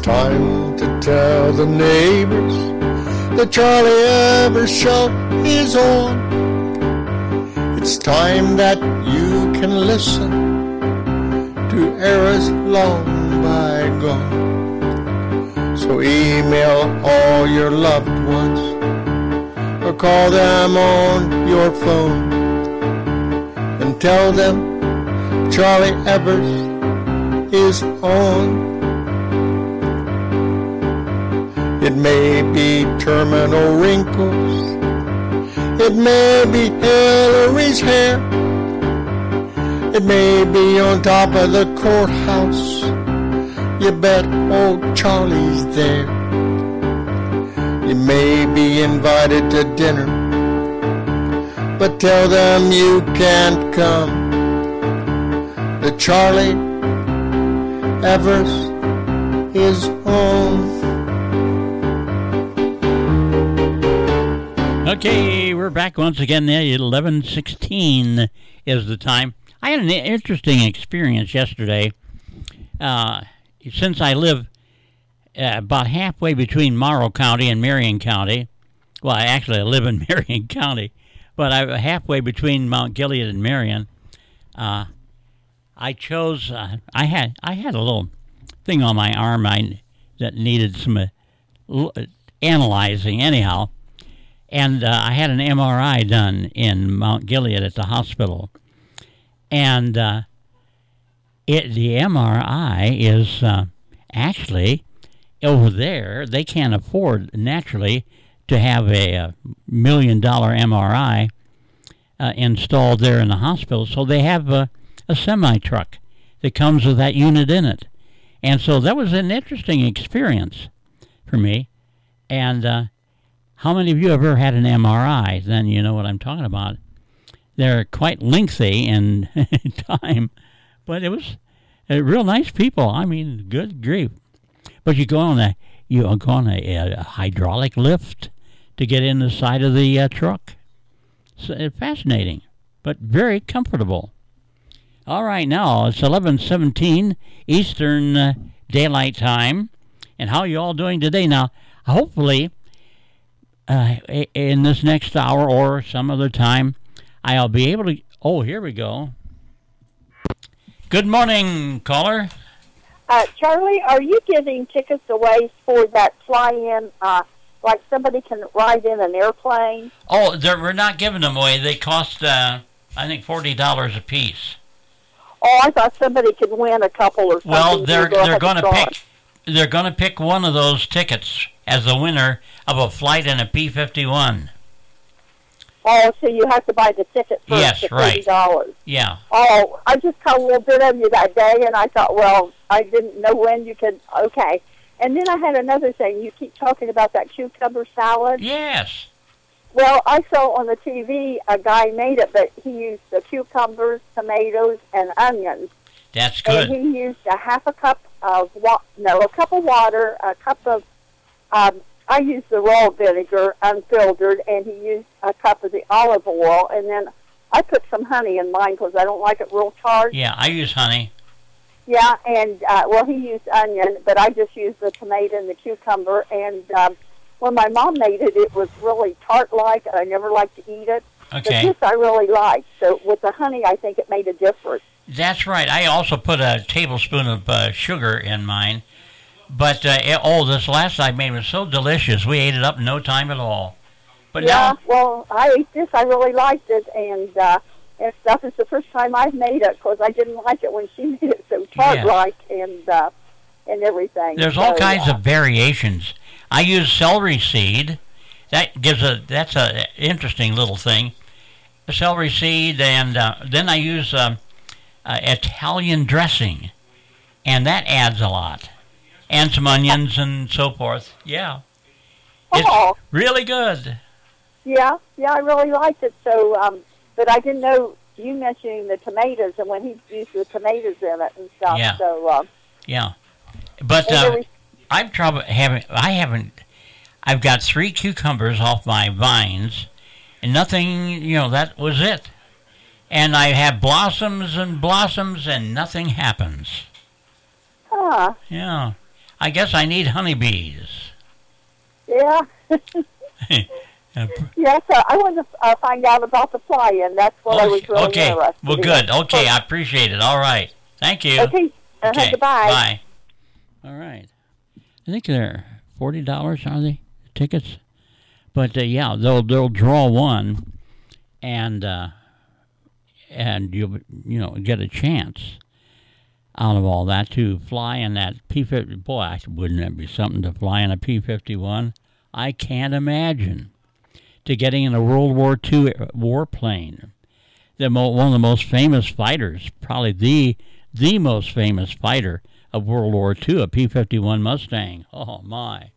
time to tell the neighbors the Charlie Evers Show is on. It's time that you can listen to eras long bygone. So email all your loved ones or call them on your phone and tell them Charlie Evers is on. It may be terminal wrinkles, it may be Hillary's hair, it may be on top of the courthouse. You bet old Charlie's there. You may be invited to dinner, but tell them you can't come. The Charlie Evers is on. Okay, we're back once again. 11:16 is the time. I had an interesting experience yesterday. Since I live about halfway between Morrow County and Marion County, well, I live in Marion County, but I'm halfway between Mount Gilead and Marion. I chose. I had a little thing on my arm that needed some analyzing, anyhow. And I had an MRI done in Mount Gilead at the hospital. And the MRI is actually over there. They can't afford, naturally, to have a $1 million MRI installed there in the hospital. So they have a semi-truck that comes with that unit in it. And so that was an interesting experience for me. And how many of you have ever had an MRI? Then you know what I'm talking about. They're quite lengthy in time, but it was real nice people. I mean, good grief. But you go on a hydraulic lift to get in the side of the truck. So, fascinating, but very comfortable. All right, now it's 11:17 Eastern Daylight Time, and how are you all doing today? Now, hopefully, in this next hour or some other time, I'll be able to... Oh, here we go. Good morning, caller. Charlie, are you giving tickets away for that fly-in, like somebody can ride in an airplane? Oh, we're not giving them away. They cost, I think, $40 a piece. Oh, I thought somebody could win a couple or something. Well, they're going to pick one of those tickets as the winner of a flight in a P-51. Oh, so you have to buy the ticket first. Yes, right. $30. Yeah. Oh, I just caught a little bit of you that day, and I thought, well, I didn't know when you could. Okay. And then I had another thing. You keep talking about that cucumber salad. Yes. Well, I saw on the TV a guy made it, but he used the cucumbers, tomatoes, and onions. That's good. And he used a cup of water, a cup of, I used the raw vinegar, unfiltered, and he used a cup of the olive oil, and then I put some honey in mine because I don't like it real tart. Yeah, I use honey. Yeah, and, he used onion, but I just used the tomato and the cucumber, and when my mom made it, it was really tart-like, and I never liked to eat it. Okay. But this I really liked, so with the honey, I think it made a difference. That's right. I also put a tablespoon of sugar in mine. But, this last I made was so delicious. We ate it up in no time at all. But yeah, well, I ate this. I really liked it. And stuff is the first time I've made it because I didn't like it when she made it so tart-like and everything. There's all kinds of variations. I use celery seed. That's a interesting little thing. Celery seed, and then I use Italian dressing, and that adds a lot. And some onions and so forth. Yeah. It's really good. Yeah, I really liked it. So, but I didn't know you mentioning the tomatoes and when he used the tomatoes in it and stuff. Yeah. So, yeah. But I've got 3 cucumbers off my vines, and nothing, that was it. And I have blossoms and blossoms, and nothing happens. Huh. Yeah. I guess I need honeybees. Yeah. Yeah, so I wanted to find out about the fly-in. That's what I was really interested Well, in. good. Okay, I appreciate it. All right. Thank you. Okay. Goodbye. Bye. All right. I think they're $40, are they, tickets? But, yeah, they'll draw one, and you'll, get a chance out of all that to fly in that P-50. Boy, wouldn't that be something to fly in a P-51? I can't imagine. To getting in a World War II warplane. One of the most famous fighters, probably the most famous fighter of World War II, a P-51 Mustang. Oh, my.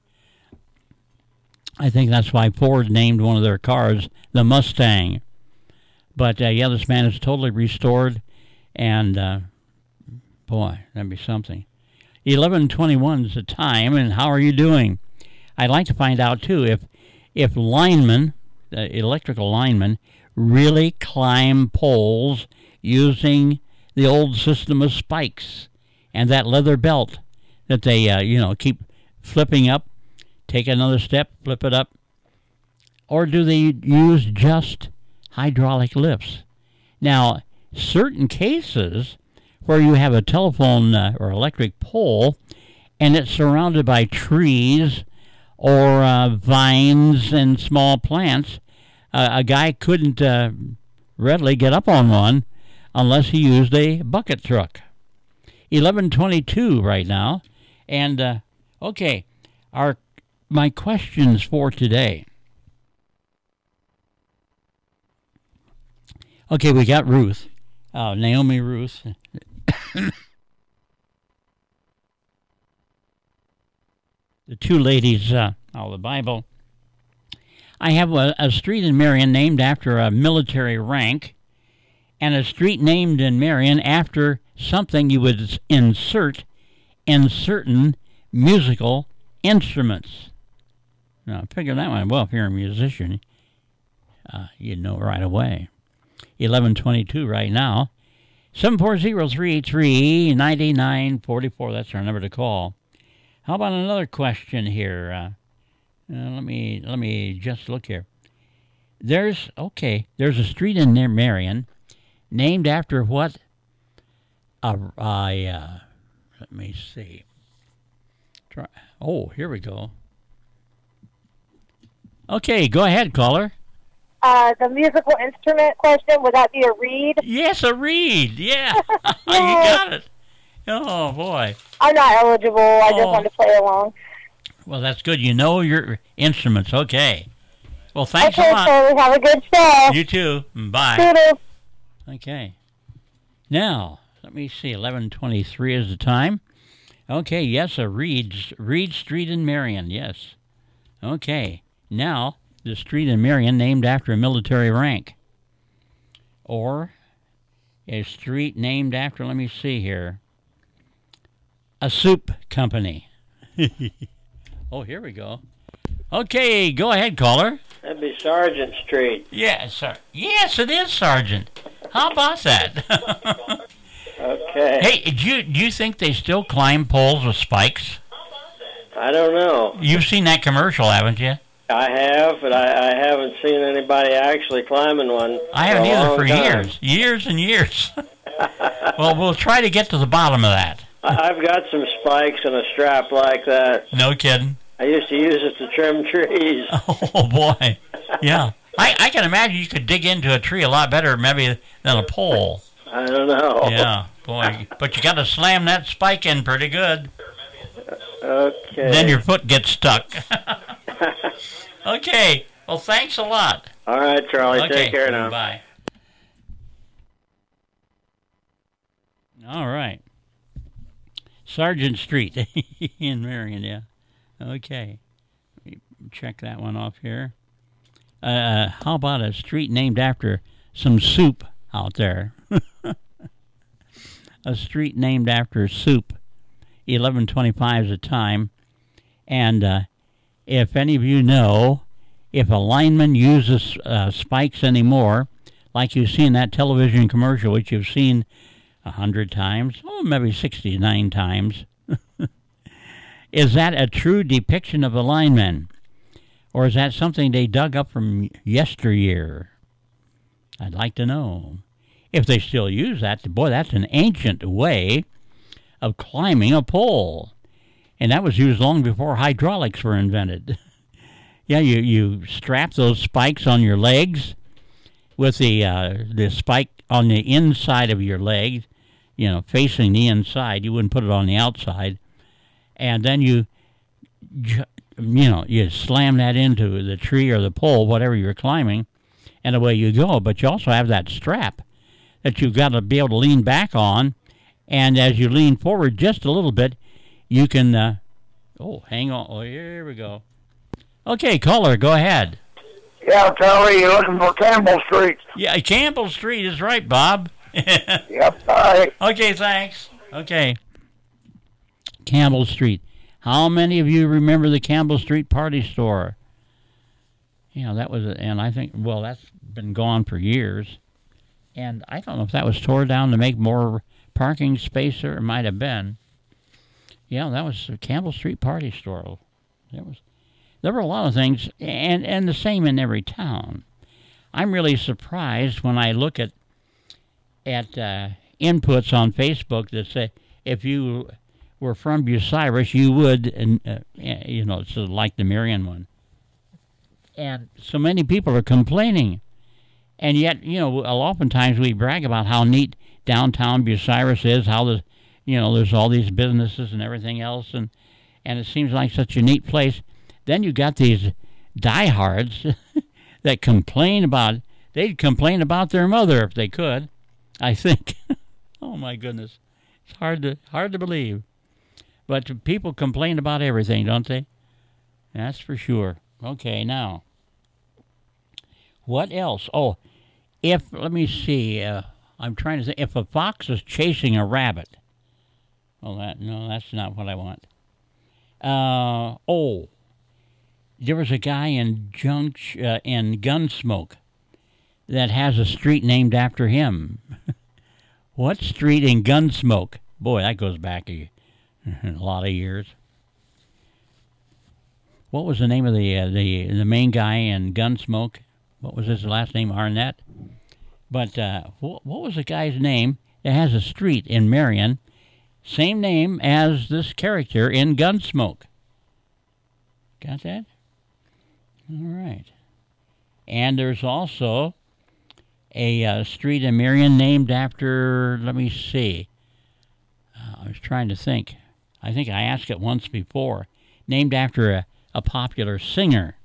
I think that's why Ford named one of their cars the Mustang. But, yeah, this man is totally restored, and, boy, that'd be something. 11:21 is the time, and how are you doing? I'd like to find out, too, if linemen, electrical linemen, really climb poles using the old system of spikes and that leather belt that they, keep flipping up, take another step, flip it up, or do they use just hydraulic lifts? Now, certain cases where you have a telephone or electric pole and it's surrounded by trees or vines and small plants, a guy couldn't readily get up on one unless he used a bucket truck. 11:22 right now, and okay, my questions for today. Okay, we got Ruth, Naomi Ruth. The two ladies out of the Bible. I have a street in Marion named after a military rank, and a street named in Marion after something you would insert in certain musical instruments. Now, I figured that one. Well, if you're a musician, you'd know right away. 11:22 right now. 740-383-9944. That's our number to call. How about another question here? Let me just look here. There's a street in near Marion named after what? Let me see. Here we go. Okay, go ahead, caller. The musical instrument question, would that be a reed? Yes, a reed. Yeah. You got it. Oh, boy. I'm not eligible. I just want to play along. Well, that's good. You know your instruments. Okay. Well, thanks a lot. Okay, so have a good show. You too. Bye. Toodles. Okay. Now, let me see. 11:23 is the time. Okay, yes, a Reed Street in Marion. Yes. Okay. Now, the street in Marion named after a military rank. Or a street named after, let me see here, a soup company. Oh, here we go. Okay, go ahead, caller. That'd be Sargent Street. Yes, sir. Yes, it is Sargent. How about that? Okay. Hey, do you think they still climb poles with spikes? I don't know. You've seen that commercial, haven't you? I have, but I haven't seen anybody actually climbing one. I haven't either for years and years. Well, we'll try to get to the bottom of that. I've got some spikes and a strap like that. No kidding. I used to use it to trim trees. Oh, boy. Yeah. I can imagine you could dig into a tree a lot better maybe than a pole. I don't know. Yeah, boy. But you got to slam that spike in pretty good. Okay. Then your foot gets stuck. Okay. Well, thanks a lot. All right, Charlie. Okay. Take care now. Bye. All right. Sargent Street in Marion, yeah. Okay. Let me check that one off here. How about a street named after some soup out there? A street named after soup. 11:25 is the time. And if any of you know, if a lineman uses spikes anymore, like you see in that television commercial, which you've seen 100 times, maybe 69 times, Is that a true depiction of a lineman? Or is that something they dug up from yesteryear? I'd like to know. If they still use that, boy, that's an ancient way of climbing a pole. And that was used long before hydraulics were invented. Yeah, you strap those spikes on your legs with the spike on the inside of your leg, facing the inside. You wouldn't put it on the outside. And then you slam that into the tree or the pole, whatever you're climbing, and away you go. But you also have that strap that you've got to be able to lean back on. And as you lean forward just a little bit, you can, hang on. Oh, here we go. Okay, caller, go ahead. Yeah, Charlie, you're looking for Campbell Street. Yeah, Campbell Street is right, Bob. Yep, all right. Okay, thanks. Okay. Campbell Street. How many of you remember the Campbell Street Party Store? That was, and I think, that's been gone for years. And I don't know if that was tore down to make more parking space there. It might have been. Yeah, that was the Campbell Street Party Store. There were a lot of things, and the same in every town. I'm really surprised when I look at inputs on Facebook that say if you were from Bucyrus, you would, it's like the Marion one. And so many people are complaining. And yet, oftentimes we brag about how neat downtown Bucyrus is, how there's all these businesses and everything else, and it seems like such a neat place. Then you got these diehards that they'd complain about their mother if they could, I think. Oh my goodness. It's hard to believe. But people complain about everything, don't they? That's for sure. Okay, now. What else? Oh, let me see. I'm trying to think. If a fox is chasing a rabbit. That's not what I want. There was a guy in Gunsmoke that has a street named after him. What street in Gunsmoke? Boy, that goes back a lot of years. What was the name of the main guy in Gunsmoke? What was his last name? Arnett. But what was the guy's name that has a street in Marion? Same name as this character in Gunsmoke. Got that? All right. And there's also a street in Marion named after, let me see. I was trying to think. I think I asked it once before. Named after a popular singer.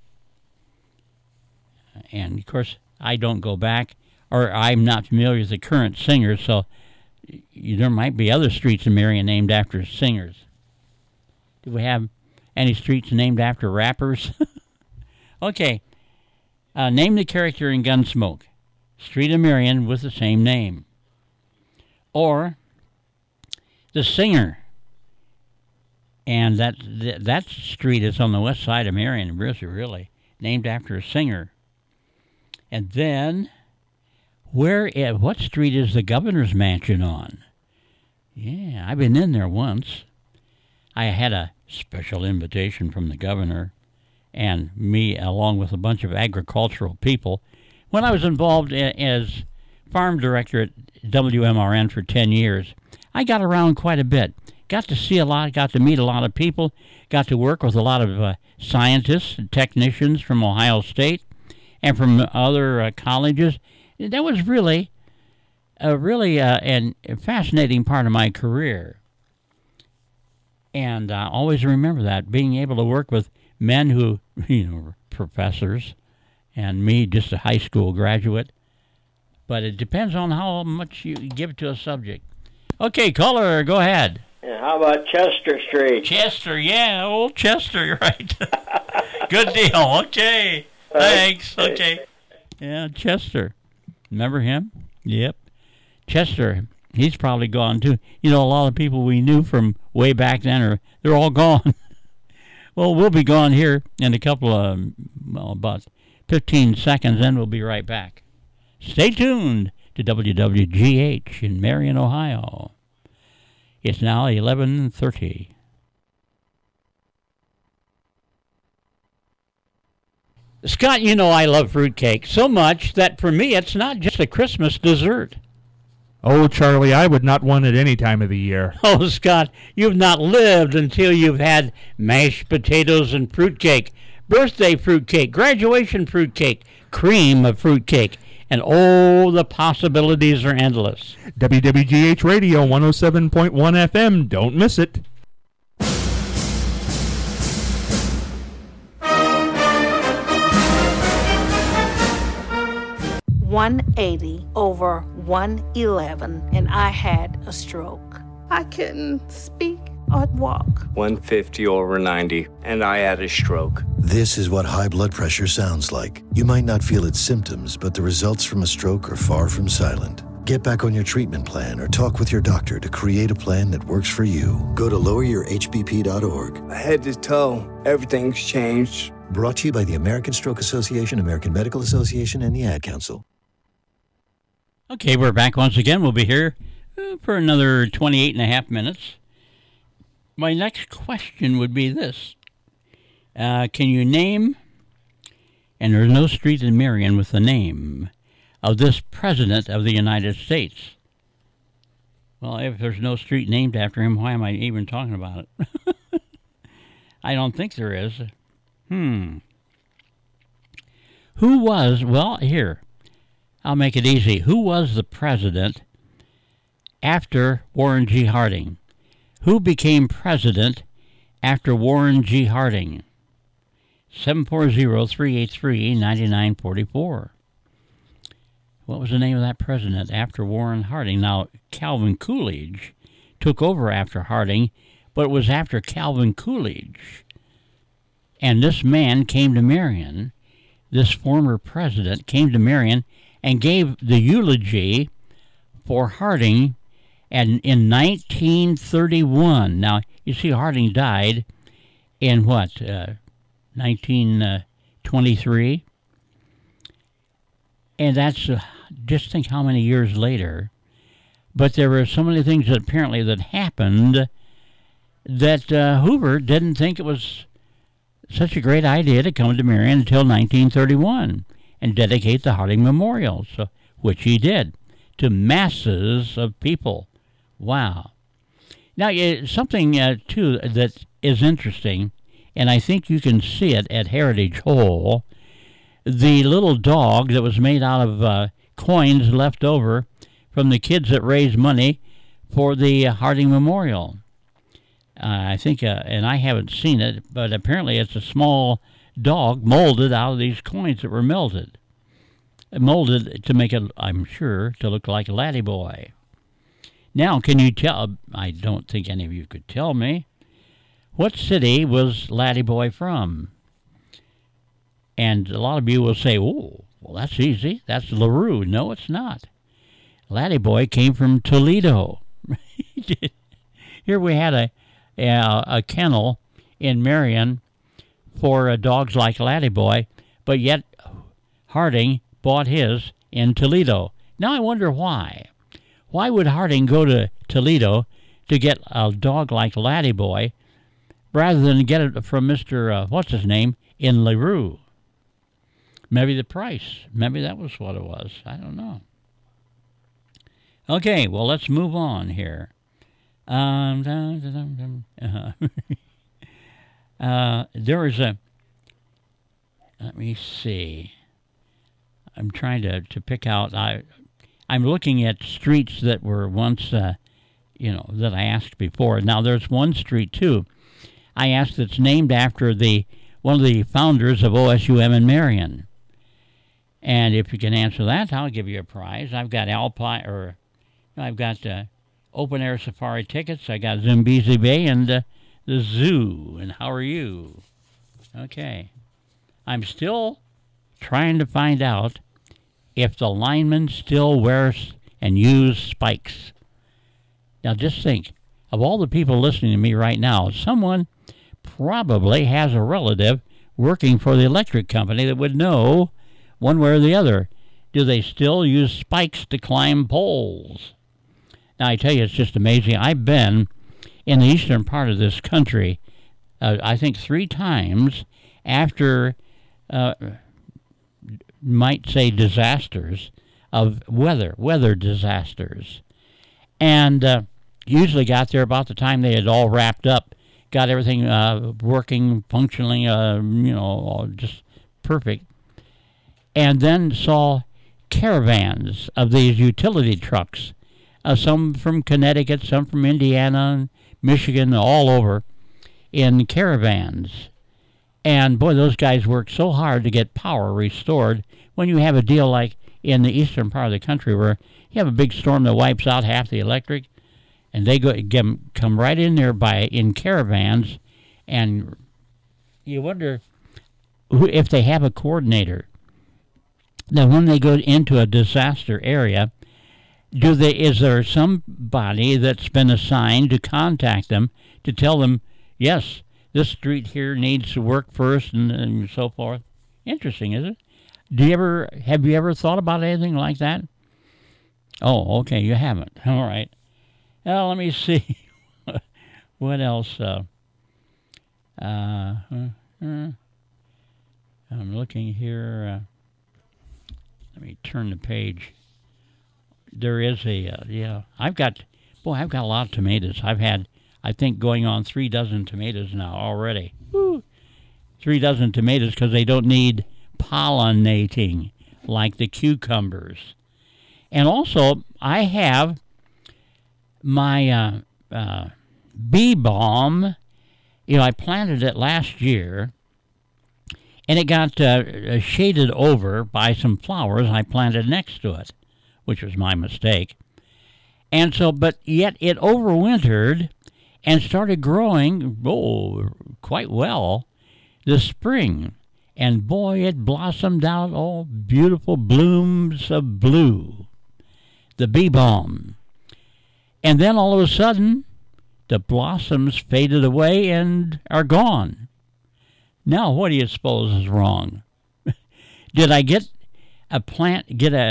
And, of course, I don't go back, or I'm not familiar with the current singers, so there might be other streets in Marion named after singers. Do we have any streets named after rappers? Okay. Name the character in Gunsmoke. Street in Marion with the same name. Or the singer. And that street is on the west side of Marion, really, named after a singer. And then, what street is the governor's mansion on? Yeah, I've been in there once. I had a special invitation from the governor and me, along with a bunch of agricultural people, when I was involved as farm director at WMRN for 10 years. I got around quite a bit. Got to see a lot, got to meet a lot of people, got to work with a lot of scientists and technicians from Ohio State and from other colleges. That was really a fascinating part of my career. And I always remember that, being able to work with men who, were professors, and me, just a high school graduate. But it depends on how much you give to a subject. Okay, caller, go ahead. Yeah, how about Chester Street? Chester, yeah, old Chester, you're right. Good deal, okay. Thanks, okay. Yeah, Chester. Remember him? Yep. Chester, he's probably gone too. A lot of people we knew from way back then, they're all gone. Well, we'll be gone here in a couple of, about 15 seconds, then we'll be right back. Stay tuned to WWGH in Marion, Ohio. It's now 11:30. Scott, you know I love fruitcake so much that for me it's not just a Christmas dessert. Oh, Charlie, I would not want it any time of the year. Oh, Scott, you've not lived until you've had mashed potatoes and fruitcake, birthday fruitcake, graduation fruitcake, cream of fruitcake, and oh, the possibilities are endless. WWGH Radio 107.1 FM. Don't miss it. $180 over $111, and I had a stroke. I couldn't speak or walk. 150 over 90, and I had a stroke. This is what high blood pressure sounds like. You might not feel its symptoms, but the results from a stroke are far from silent. Get back on your treatment plan or talk with your doctor to create a plan that works for you. Go to loweryourhbp.org. Head to toe, everything's changed. Brought to you by the American Stroke Association, American Medical Association, and the Ad Council. Okay, we're back once again. We'll be here for another 28 and a half minutes. My next question would be this. Can you name, and there's no street in Marion with the name of this President of the United States? Well, if there's no street named after him, why am I even talking about it? I don't think there is. Who was, well, here, I'll make it easy. Who was the president after Warren G. Harding? Who became president after Warren G. Harding? 740-383-9944. What was the name of that president after Warren Harding? Now, Calvin Coolidge took over after Harding, but it was after Calvin Coolidge. And this man came to Marion, this former president came to Marion and gave the eulogy for Harding in 1931. Now, you see, Harding died in what, 1923? And that's, just think how many years later. But there were so many things that apparently that happened that Hoover didn't think it was such a great idea to come to Marion until 1931 and dedicate the Harding Memorial, so, which he did, to masses of people. Wow. Now, something, too, that is interesting, and I think you can see it at Heritage Hall, the little dog that was made out of coins left over from the kids that raised money for the Harding Memorial. I think, and I haven't seen it, but apparently it's a small dog molded out of these coins that were molded to make it, I'm sure, to look like Laddie Boy. Now, can you tell, I don't think any of you could tell me, what city was Laddie Boy from? And a lot of you will say, oh, well, that's easy. That's LaRue. No, it's not. Laddie Boy came from Toledo. Here we had a kennel in Marion for dogs like Laddie Boy, but yet Harding bought his in Toledo. Now I wonder why. Why would Harding go to Toledo to get a dog like Laddie Boy rather than get it from Mr. What's his name in LaRue? Maybe the price. Maybe that was what it was. I don't know. Okay, well, let's move on here. There was a, let me see. I'm trying to pick out, I'm looking at streets that were once, that I asked before. Now, there's one street, too, I asked that's named after one of the founders of OSUM in Marion. And if you can answer that, I'll give you a prize. I've got open air safari tickets. I got Zambezi Bay and the zoo. And how are you? Okay. I'm still trying to find out if the linemen still wear and use spikes. Now just think, of all the people listening to me right now, someone probably has a relative working for the electric company that would know one way or the other. Do they still use spikes to climb poles? Now, I tell you, it's just amazing. I've been in the eastern part of this country, I think 3 times after might say disasters of weather disasters. And usually got there about the time they had all wrapped up, got everything working, functioning, just perfect. And then saw caravans of these utility trucks, some from Connecticut, some from Indiana, Michigan, all over, in caravans. And boy, those guys worked so hard to get power restored. When you have a deal like in the eastern part of the country where you have a big storm that wipes out half the electric, and they come right in there in caravans, and you wonder if they have a coordinator. Now, when they go into a disaster area, is there somebody that's been assigned to contact them to tell them, yes, this street here needs to work first, and so forth? Interesting, isn't it? Have you ever thought about anything like that? Oh, okay, you haven't. All right. Well, let me see. What else? I'm looking here. Let me turn the page. There is I've got a lot of tomatoes. I've had, I think, going on 3 dozen tomatoes now already. Woo. 3 dozen tomatoes because they don't need pollinating like the cucumbers. And also, I have my bee balm. I planted it last year, and it got shaded over by some flowers I planted next to it, which was my mistake. And so, but yet it overwintered and started growing, quite well this spring. And boy, it blossomed out all beautiful blooms of blue, the bee balm. And then all of a sudden, the blossoms faded away and are gone. Now, what do you suppose is wrong? Did I get a plant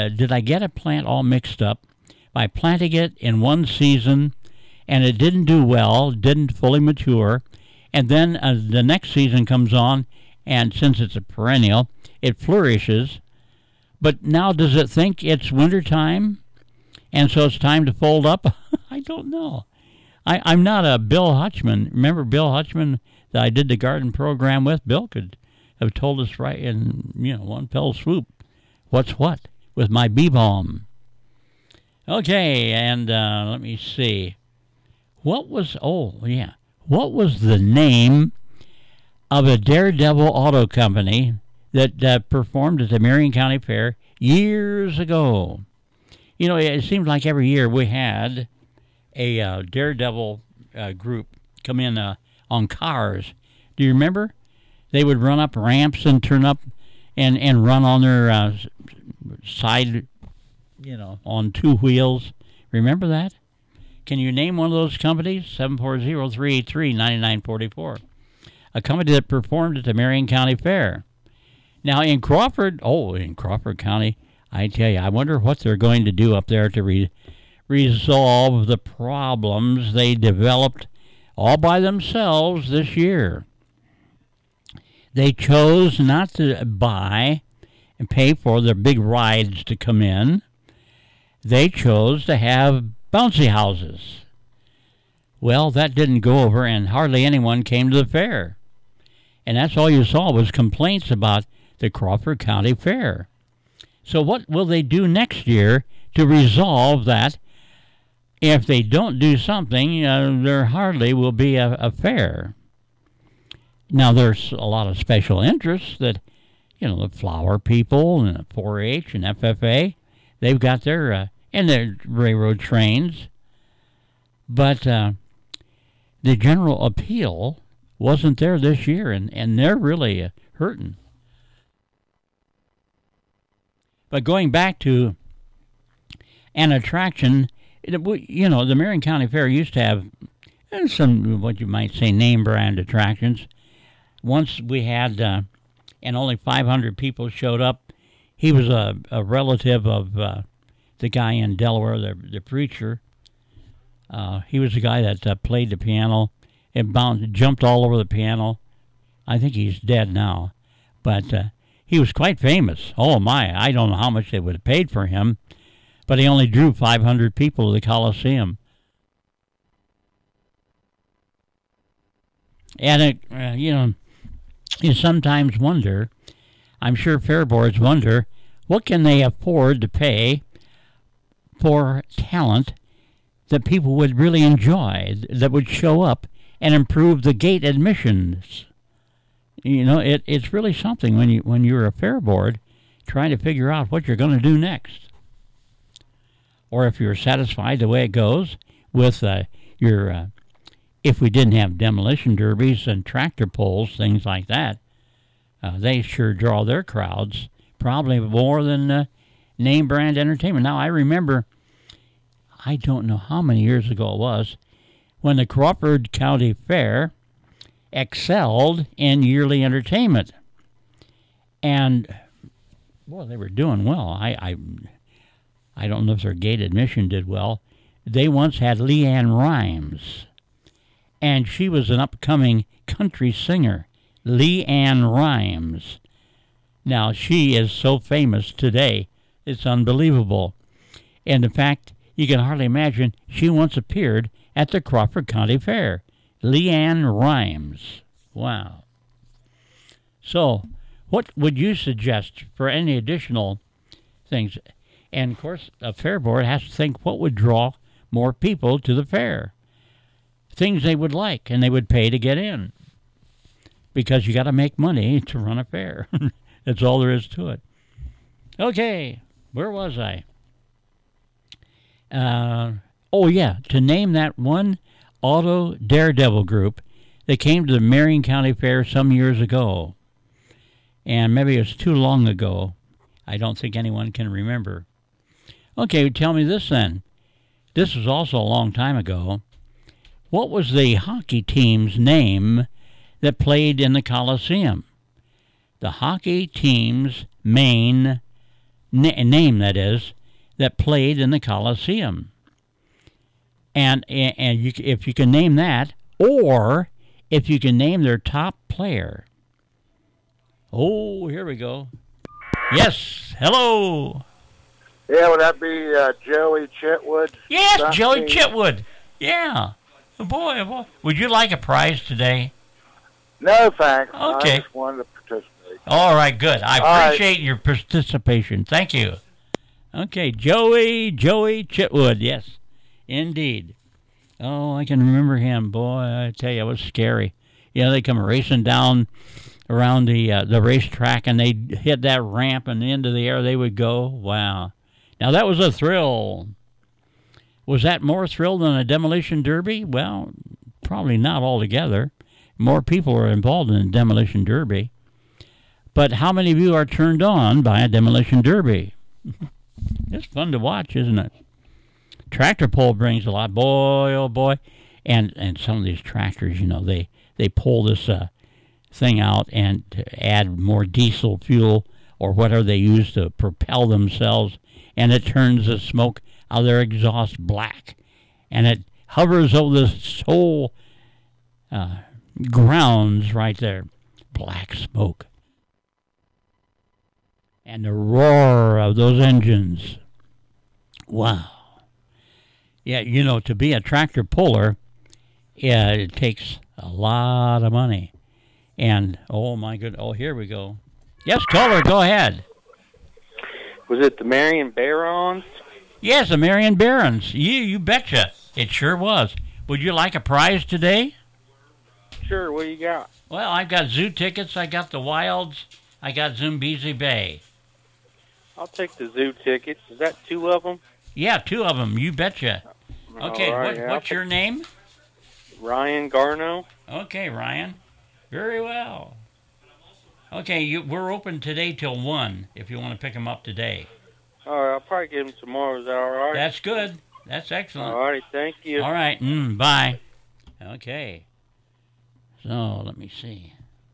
all mixed up by planting it in one season, and it didn't do well, didn't fully mature, and then the next season comes on, and since it's a perennial, it flourishes. But now does it think it's wintertime, and so it's time to fold up? I don't know. I'm not a Bill Hutchman. Remember Bill Hutchman that I did the garden program with? Bill could have told us right in one fell swoop what's what with my bee balm. Okay, and let me see. What was the name of a Daredevil auto company that performed at the Marion County Fair years ago? It seems like every year we had a Daredevil group come in on cars. Do you remember? They would run up ramps and turn up and run on their side, on 2 wheels. Remember that? Can you name one of those companies? 740-383-9944. A company that performed at the Marion County Fair. Now in Crawford County, I tell you, I wonder what they're going to do up there to resolve the problems they developed all by themselves this year. They chose not to buy and pay for their big rides to come in. They chose to have bouncy houses. Well, that didn't go over, and hardly anyone came to the fair. And that's all you saw was complaints about the Crawford County Fair. So what will they do next year to resolve that? If they don't do something, there hardly will be a fair. Now, there's a lot of special interests that, the flower people and the 4-H and FFA, they've got their, and their railroad trains. But the general appeal wasn't there this year, and they're really hurting. But going back to an attraction, the Marion County Fair used to have some, what you might say, name brand attractions. Once we had, and only 500 people showed up. He was a relative of the guy in Delaware, the preacher. He was the guy that played the piano and jumped all over the piano. I think he's dead now. But he was quite famous. Oh, my, I don't know how much they would have paid for him, but he only drew 500 people to the Coliseum. And, you sometimes wonder, I'm sure fair boards wonder, what can they afford to pay for talent that people would really enjoy, that would show up and improve the gate admissions? It's really something when you're a fair board trying to figure out what you're going to do next. Or if you're satisfied the way it goes with your, if we didn't have demolition derbies and tractor pulls, things like that, they sure draw their crowds, probably more than name brand entertainment. Now, I remember, I don't know how many years ago it was, when the Crawford County Fair excelled in yearly entertainment. And, well, they were doing well. I don't know if their gate admission did well. They once had Leanne Rimes, and she was an upcoming country singer, Leanne Rimes. Now, she is so famous today, it's unbelievable. And in fact, you can hardly imagine she once appeared at the Crawford County Fair. Leanne Rimes. Wow. So, what would you suggest for any additional things? And, of course, a fair board has to think what would draw more people to the fair. Things they would like and they would pay to get in. Because you got to make money to run a fair. That's all there is to it. Okay, where was I? To name that one auto daredevil group that came to the Marion County Fair some years ago. And maybe it was too long ago. I don't think anyone can remember. Okay, tell me this then. This was also a long time ago. What was the hockey team's name that played in the Coliseum? The hockey team's main name, that is, that played in the Coliseum. And if you can name that, or if you can name their top player. Oh, here we go. Yes, hello. Yeah, would that be Joey Chitwood? Yes, Joey Chitwood. Yeah. Boy. Would you like a prize today? No, thanks. Okay. I just wanted to participate. All right, good. I appreciate your participation. Thank you. Okay, Joey Chitwood. Yes, indeed. Oh, I can remember him. Boy, I tell you, it was scary. They come racing down around the racetrack, and they'd hit that ramp, and into the air they would go. Wow. Now, that was a thrill. Was that more thrill than a demolition derby? Well, probably not altogether. More people are involved in a demolition derby. But how many of you are turned on by a demolition derby? It's fun to watch, isn't it? Tractor pull brings a lot. Boy, oh boy. And some of these tractors, they pull this thing out and to add more diesel fuel or whatever they use to propel themselves, and it turns the smoke out of their exhaust black. And it hovers over this whole grounds right there. Black smoke. And the roar of those engines. Wow. Yeah, to be a tractor puller, it takes a lot of money. And, oh my goodness, here we go. Yes, caller, go ahead. Was it the Marion Barons? Yes, the Marion Barons. You betcha. It sure was. Would you like a prize today? Sure, what do you got? Well, I've got zoo tickets, I got the Wilds, I got Zambezi Bay. I'll take the zoo tickets. Is that 2 of them? Yeah, 2 of them, you betcha. Okay, right, what's your name? Ryan Garno. Okay, Ryan. Very well. Okay, we're open today till 1 if you want to pick them up today. All right, I'll probably get them tomorrow. Is that all right? That's good. That's excellent. All right, thank you. All right, bye. Okay. So, let me see.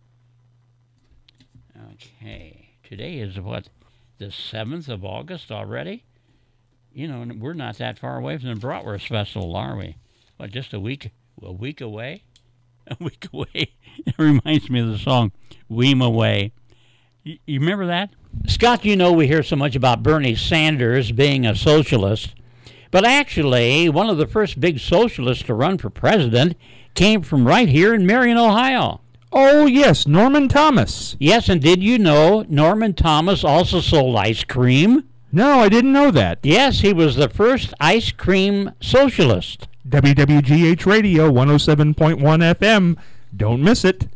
Okay. Today is what? The 7th of August already? We're not that far away from the Bratwurst Festival, are we? What, just a week away? A week away. It reminds me of the song, Weem Away. You remember that? Scott, you know we hear so much about Bernie Sanders being a socialist, but actually one of the first big socialists to run for president came from right here in Marion, Ohio. Oh, yes, Norman Thomas. Yes, and did you know Norman Thomas also sold ice cream? No, I didn't know that. Yes, he was the first ice cream socialist. WWGH Radio 107.1 FM. Don't miss it.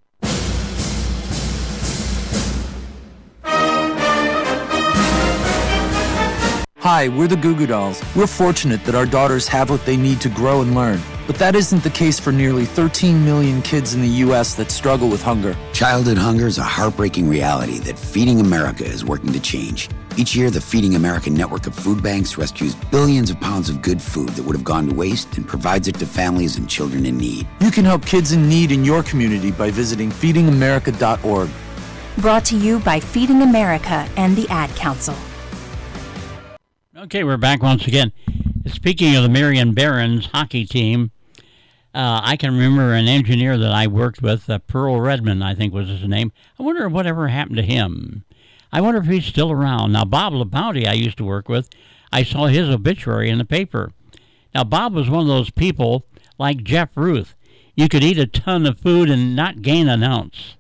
Hi, we're the Goo Goo Dolls. We're fortunate that our daughters have what they need to grow and learn. But that isn't the case for nearly 13 million kids in the U.S. that struggle with hunger. Childhood hunger is a heartbreaking reality that Feeding America is working to change. Each year, the Feeding America network of food banks rescues billions of pounds of good food that would have gone to waste and provides it to families and children in need. You can help kids in need in your community by visiting feedingamerica.org. Brought to you by Feeding America and the Ad Council. Okay, we're back once again. Speaking of the Marion Barons hockey team, I can remember an engineer that I worked with, Pearl Redmond, I think was his name. I wonder whatever happened to him. I wonder if he's still around. Now, Bob LaBounty I used to work with, I saw his obituary in the paper. Now, Bob was one of those people like Jeff Ruth. You could eat a ton of food and not gain an ounce.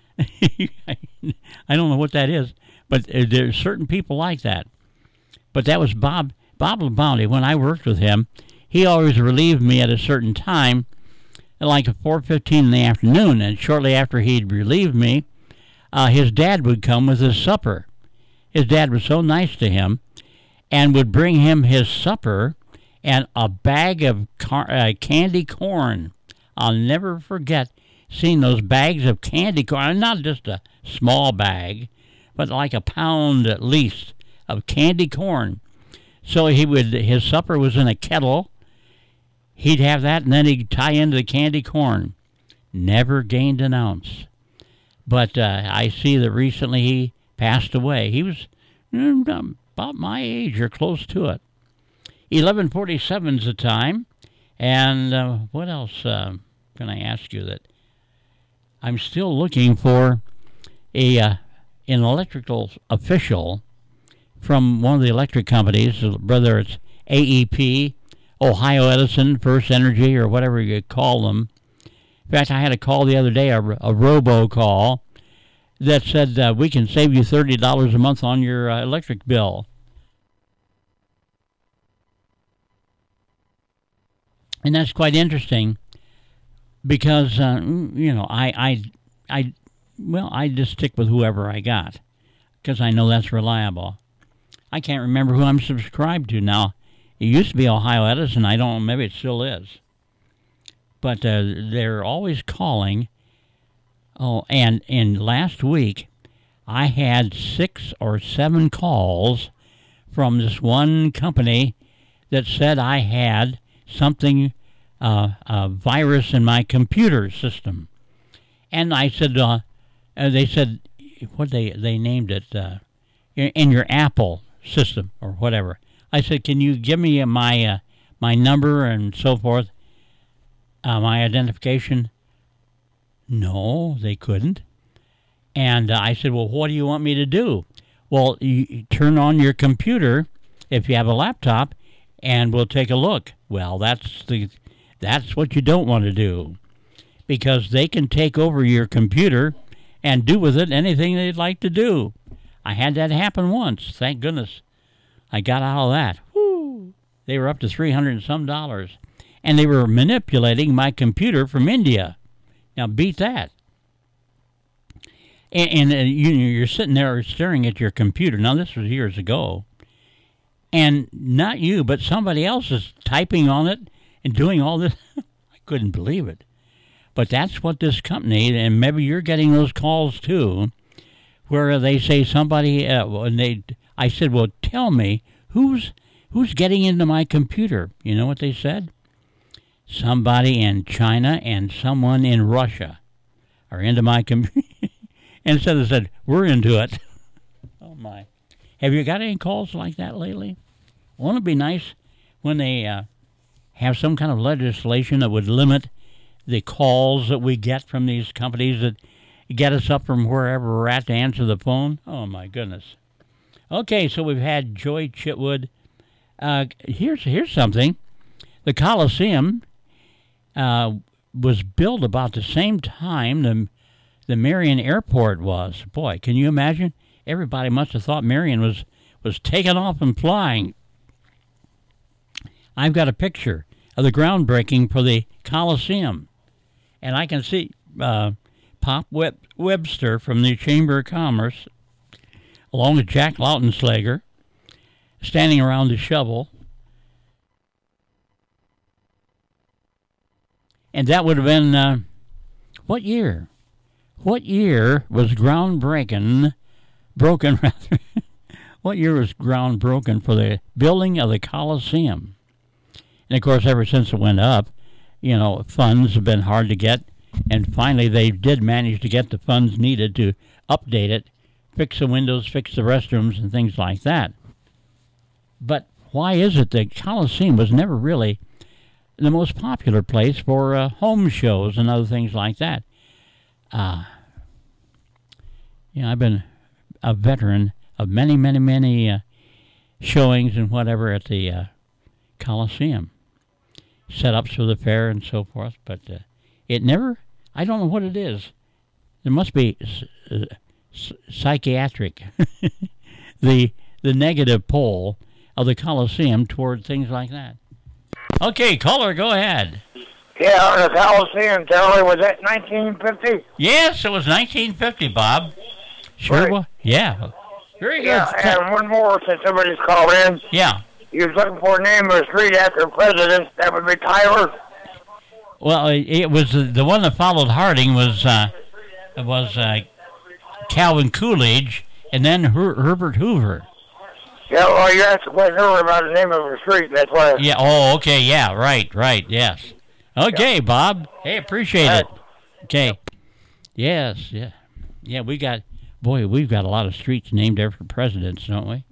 I don't know what that is, but there's certain people like that. But that was Bob LaBounty. When I worked with him, he always relieved me at a certain time, like at 4:15 in the afternoon. And shortly after he'd relieved me, his dad would come with his supper. His dad was so nice to him and would bring him his supper and a bag of candy corn. I'll never forget seeing those bags of candy corn, not just a small bag, but like a pound at least of candy corn. So his supper was in a kettle. He'd have that, and then he'd tie into the candy corn. Never gained an ounce. But I see that recently he passed away. He was about my age or close to it. 11:47 is the time. And what else can I ask you? That I'm still looking for an electrical official from one of the electric companies, whether it's AEP, Ohio Edison, First Energy, or whatever you call them. In fact, I had a call the other day, a robo-call, that said we can save you $30 a month on your electric bill. And that's quite interesting because, I just stick with whoever I got because I know that's reliable. I can't remember who I'm subscribed to now. It used to be Ohio Edison. I don't know. Maybe it still is. But they're always calling. Oh, and last week, I had 6 or 7 calls from this one company that said I had something, a virus in my computer system. And I said, they said, they named it, in your Apple system or whatever. I said, can you give me my number and so forth, my identification? No, they couldn't. And I said, well, what do you want me to do? Well, you turn on your computer if you have a laptop, and we'll take a look. Well, that's what you don't want to do, because they can take over your computer and do with it anything they'd like to do. I had that happen once. Thank goodness I got out of that. Woo! They were up to $300 and some, and they were manipulating my computer from India. Now beat that. And you're sitting there staring at your computer. Now this was years ago, and not you, but somebody else is typing on it and doing all this. I couldn't believe it. But that's what this company, and maybe you're getting those calls too, where they say somebody, I said, well, tell me, who's getting into my computer? You know what they said? Somebody in China and someone in Russia are into my computer. And so they said, we're into it. Oh, my. Have you got any calls like that lately? Won't it be nice when they have some kind of legislation that would limit the calls that we get from these companies get us up from wherever we're at to answer the phone. Oh, my goodness. Okay, so we've had Joey Chitwood. Here's something. The Coliseum was built about the same time the Marion Airport was. Boy, can you imagine? Everybody must have thought Marion was taking off and flying. I've got a picture of the groundbreaking for the Coliseum, and I can see Pop Webster from the Chamber of Commerce, along with Jack Lautenslager, standing around the shovel. And that would have been, what year? What year was broken rather? What year was ground broken for the building of the Coliseum? And, of course, ever since it went up, funds have been hard to get. And finally, they did manage to get the funds needed to update it, fix the windows, fix the restrooms, and things like that. But why is it the Coliseum was never really the most popular place for home shows and other things like that? I've been a veteran of many, many, many showings and whatever at the Coliseum, setups for the fair and so forth, but it never, I don't know what it is. There must be psychiatric, the negative pole of the Coliseum toward things like that. Okay, caller, go ahead. Yeah, the Coliseum, Charlie, was that 1950? Yes, it was 1950, Bob. Sure, right. Well, yeah. Very good. Yeah, and one more since somebody's called in. Yeah. You was looking for a name of a street after a president. That would be Tyler. Well, it was the one that followed Harding was Calvin Coolidge, and then Herbert Hoover. Yeah, well, you asked a question earlier about the name of a street. That's why. Yeah. Oh, okay. Yeah. Right. Yes. Okay, Bob. Hey, appreciate it. Okay. Yes. Yeah. Yeah. We've got a lot of streets named after presidents, don't we?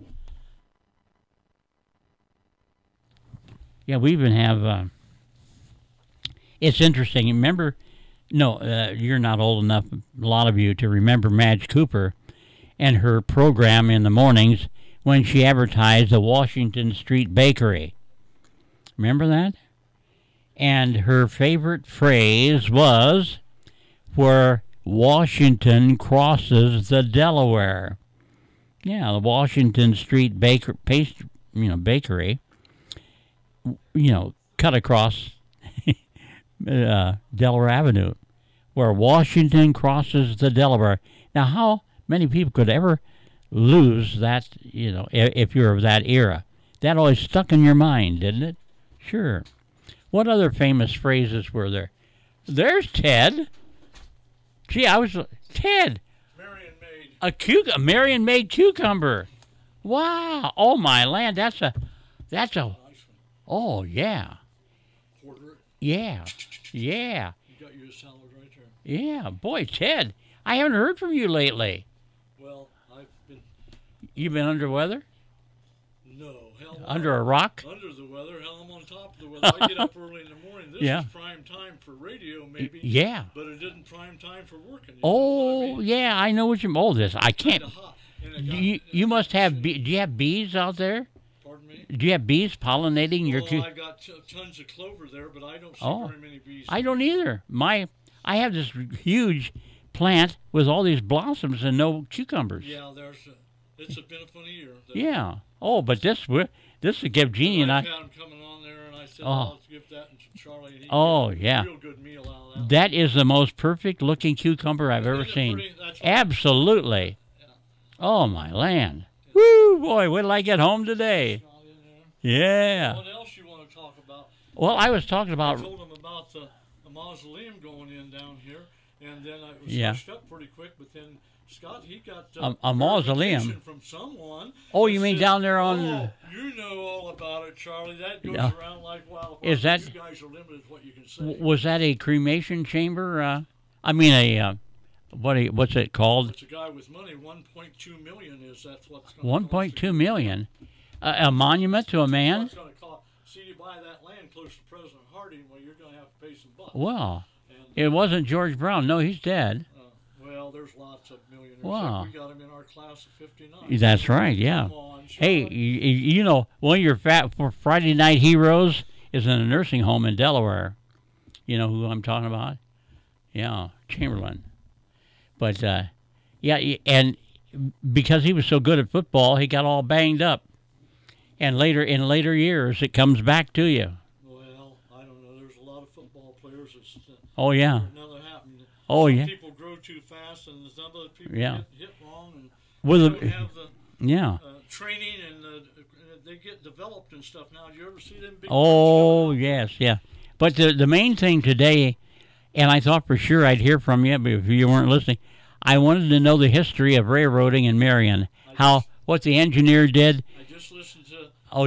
Yeah, we even have. It's interesting. Remember? No, you're not old enough, a lot of you, to remember Madge Cooper and her program in the mornings when she advertised the Washington Street Bakery. Remember that? And her favorite phrase was, where Washington crosses the Delaware. Yeah, the Washington Street bakery, cut across Delaware Avenue, where Washington crosses the Delaware. Now, how many people could ever lose that, if you're of that era? That always stuck in your mind, didn't it? Sure. What other famous phrases were there? There's Ted. Gee, Ted. A Marion-made cucumber. Wow. Oh, my land. That's a, oh, yeah. Yeah. Yeah. You got your salad right there. Yeah. Boy, Ted, I haven't heard from you lately. Well, I've been... You've been under weather? No. Hell, under a rock? Under the weather. Hell, I'm on top of the weather. I get up early in the morning. This is prime time for radio, maybe. Yeah. But it isn't prime time for working. Oh, yeah. I know what this. I can't... You must have... Do you have bees out there? Pardon me? Do you have bees pollinating your... I got tons of clover there, but I don't see very many bees. I don't either. I have this huge plant with all these blossoms and no cucumbers. Yeah, it's been a funny year. Yeah. Oh, but this would give Jeannie and I... I found him coming on there, and I said, I'll give that to Charlie. And he yeah. A real good meal out of that. That is the most perfect-looking cucumber I've ever seen. Absolutely. Yeah. Oh, my land. Yeah. Woo, boy, wait till I get home today. Yeah. What else you want to talk about? Well, I was talking about... I told him about the mausoleum going in down here, and then I was hushed up pretty quick, but then Scott, he got a mausoleum from someone. Oh, you mean down there on... Oh, you know all about it, Charlie. That goes around like wildfire. Is that... You guys are limited what you can say. Was that a cremation chamber? What's it called? It's a guy with money. 1.2 million is that's what's going to 1.2 million? A monument to a man? What's going to cost? See, you buy that land close to President Harding, well, you're going to have to pay some bucks. Well, it wasn't George Brown. No, he's dead. Well, Well, there's lots of millionaires. Wow. Like we got them in our class of 59. That's right, yeah. Hey, you know, one of your Friday Night Heroes is in a nursing home in Delaware. You know who I'm talking about? Yeah, Chamberlain. But, yeah, and because he was so good at football, he got all banged up. And in later years, it comes back to you. Well, I don't know. There's a lot of football players that's oh, yeah. never happened. Oh, some yeah. people grow too fast, and some other people hit wrong, and don't have the training, and they get developed and stuff now. Do you ever see them big yes, yeah. But the main thing today, and I thought for sure I'd hear from you, but if you weren't listening, I wanted to know the history of railroading in Marion, what the engineer did. I just listened to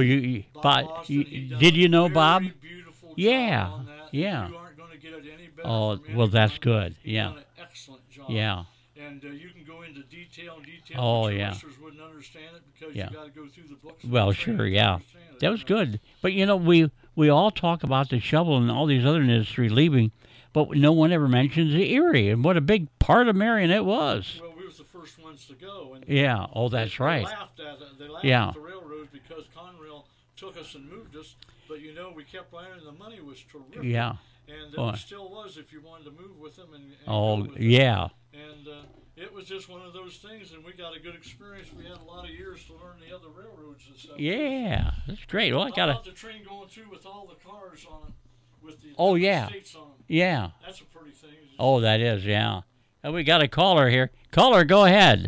Bob did you know Bob? Yeah, yeah. You aren't going to get it any better. Oh, well, that's good. He's Yeah. done an excellent job. Yeah. And you can go into detail. Oh, but yeah. listeners wouldn't understand it because Yeah. you got to go through the books. Well, sure, yeah. That was good. But, you know, we all talk about the shovel and all these other industries leaving, but no one ever mentions the Erie and what a big part of Marion it was. Well, we was the first ones to go. And yeah, oh, that's right. They laughed at it. They laughed yeah. at the railroads because Conrail took us and moved us. But, you know, we kept running, and the money was terrific. Yeah. And it still was if you wanted to move with them. And oh, go with yeah. them. And it was just one of those things, and we got a good experience. We had a lot of years to learn the other railroads and stuff. Yeah, that's great. Well, I got How about the train going through with all the cars on it, with the states on them? Yeah. That's a pretty thing. Oh, that is, yeah. And we got a caller here. Caller, go ahead.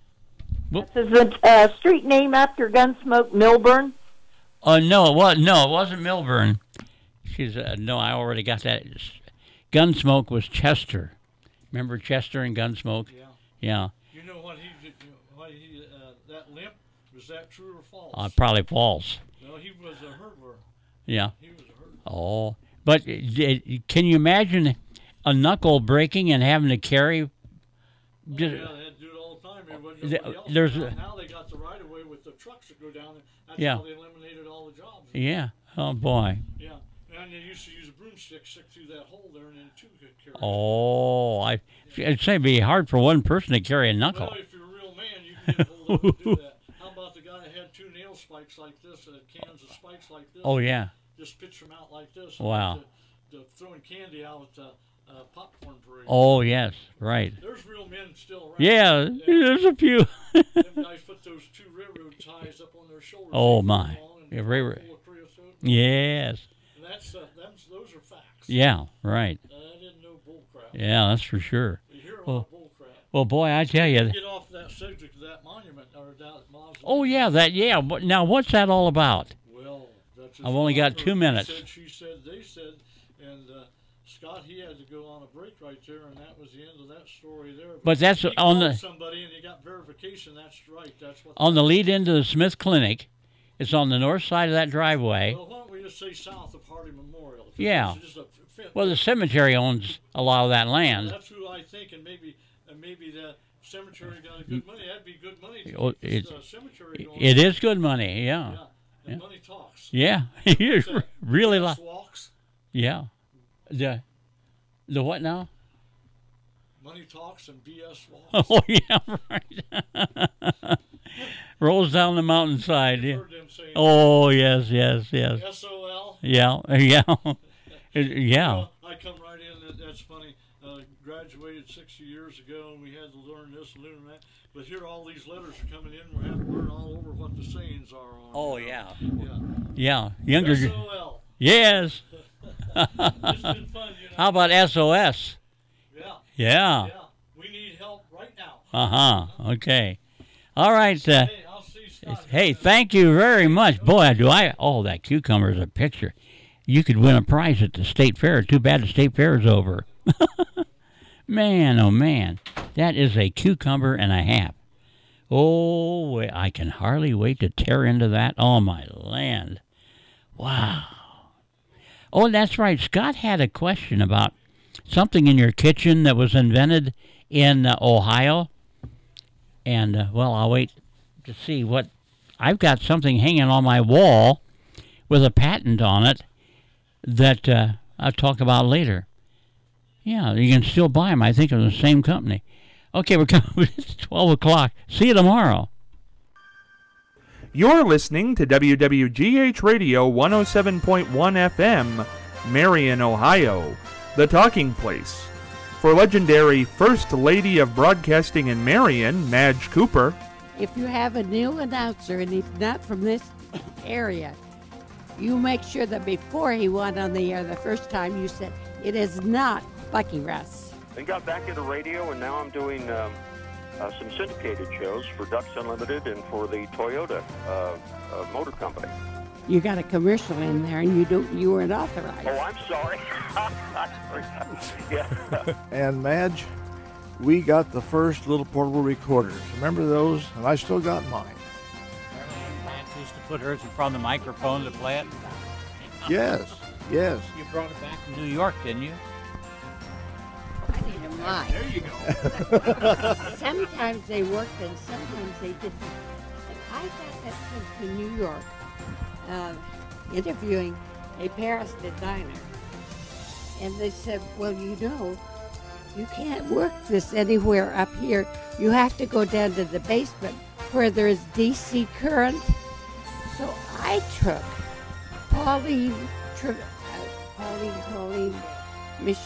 This is a street name after Gunsmoke, Milburn. No, it wasn't Milburn. She's no, I already got that. Gunsmoke was Chester. Remember Chester and Gunsmoke? Yeah. You know what he that limp, was that true or false? Probably false. No, he was a hurdler. Yeah. He was a hurdler. Oh, but can you imagine a knuckle breaking and having to carry? They had to do it all the time. Now they got the right of way with the trucks that go down there. That's how they eliminated all the jobs. Yeah. Oh boy. Yeah. And they used to use a broomstick, stick through that hole there, and then two could carry it. Oh, I'd say it'd be hard for one person to carry a knuckle. Well, if you're a real man, you can get hold of it and do that. How about the guy that had two nail spikes like this, cans of spikes like this? Oh, yeah. Just pitch them out like this. Wow. Throwing candy out at the popcorn parade. Oh, yes, right. There's real men still around. Yeah, there's a few. Them guys put those two railroad ties up on their shoulders. Oh, my. Yeah, yes. Those are facts. Yeah, right. I didn't know bull crap. Yeah, that's for sure. You hear a lot of bull crap. Well, boy, I tell you. Get off that subject of that monument or that mausoleum. Oh yeah. Now, what's that all about? Well, that's I've only got 2 minutes. She said, they said, and Scott, he had to go on a break right there, and that was the end of that story there. But that's he on the somebody, and he got verification. That's right. That's what. On the lead into the Smith Clinic. It's on the north side of that driveway. Well, why don't we just say south of Hardy Memorial? Yeah. Well, the cemetery owns a lot of that land. Well, that's who I think, and maybe the cemetery got good money. That'd be good money to keep the cemetery going. It is good money, yeah. Yeah, and money talks. Yeah, it's really BS walks. Yeah. The what now? Money talks and BS walks. Oh, yeah, right. Rolls down the mountainside. You've heard them say oh, yes. SOL? Yeah. Yeah. Well, I come right in, that's funny. Graduated 60 years ago, and we had to learn this and learn that. But here all these letters are coming in. We have to learn all over what the sayings are on. Oh, yeah. Yeah. Younger. SOL. Yes. It's been fun, you know. How about SOS? Yeah. We need help right now. Okay. All right. Hey, I'll see Scott. Hey, thank you very much. Boy, do I. Oh, that cucumber is a picture. You could win a prize at the state fair. Too bad the state fair is over. Man, oh, man. That is a cucumber and a half. Oh, I can hardly wait to tear into that. Oh, my land. Wow. Oh, that's right. Scott had a question about something in your kitchen that was invented in Ohio. And, well, I'll wait to see what... I've got something hanging on my wall with a patent on it that I'll talk about later. Yeah, you can still buy them, I think, of the same company. Okay, we're coming. It's 12 o'clock. See you tomorrow. You're listening to WWGH Radio 107.1 FM, Marion, Ohio, the talking place. For legendary First Lady of Broadcasting in Marion, Madge Cooper. If you have a new announcer and he's not from this area, you make sure that before he went on the air the first time, you said, it is not Bucky Russ. I got back into radio, and now I'm doing some syndicated shows for Ducks Unlimited and for the Toyota Motor Company. You got a commercial in there, and you weren't authorized. Oh, I'm sorry. Yeah. And Madge, we got the first little portable recorders. Remember those? And I still got mine. Madge used to put hers in front of the microphone to play it. Yes, yes. You brought it back from New York, didn't you? I need a mic. There you go. Sometimes they worked and sometimes they didn't. And I got that trip to New York, interviewing a Paris designer. And they said, well, you can't work this anywhere up here. You have to go down to the basement where there is DC current. So I took Pauline, Michelle.